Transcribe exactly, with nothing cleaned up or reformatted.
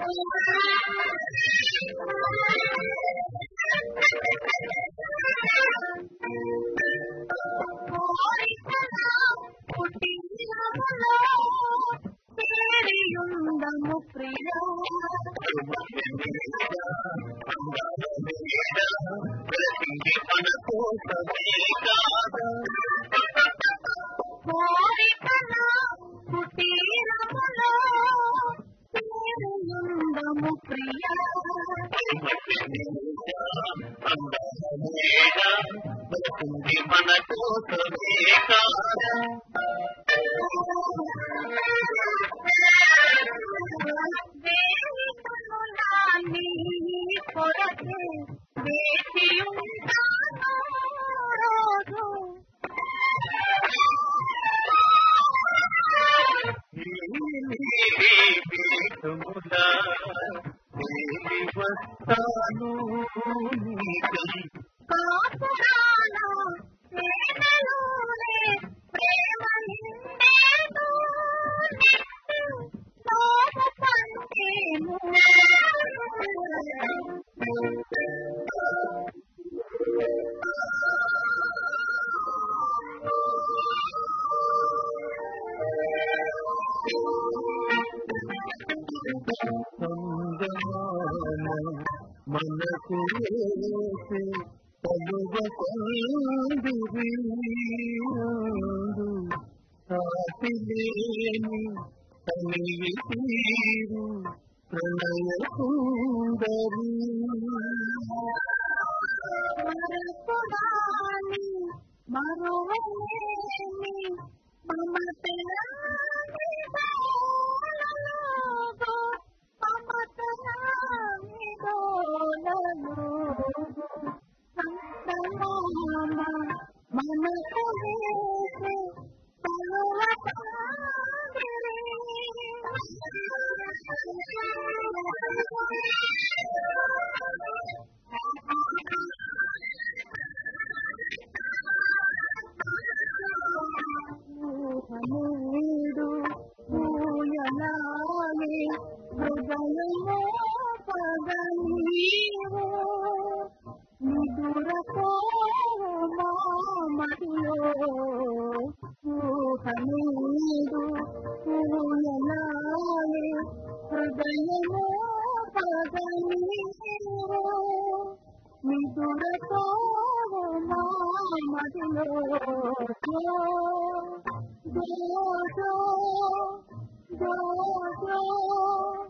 పేరియుందము ప్రియా కోరికనా కుటీరములో పేరియుందము ప్రియా మన కోసమే కాదా వేణి కొరకే వేచి ఉంటాను రోజు వస్తాను కాపురాల సేనలోనే ప్రేమ నిండేను లోపు పంటేను మనకు వేసే పలువ పందిరి సాటిలేని తనివి తీరు ప్రణయ సుందరి మరపురాని మరువలేని మమతలాని డోలలోగో మమతలాని డోలలోగో సంతమామ మనకు వేసే పలువ పందిరి ఊహనేడు ఊయలాలి హృదయమో పగనీవో నిదురతో మామలో ఊహనేడు ఊయలాలి హృదయమో పగనీవో నిదురతో మామలో do do do do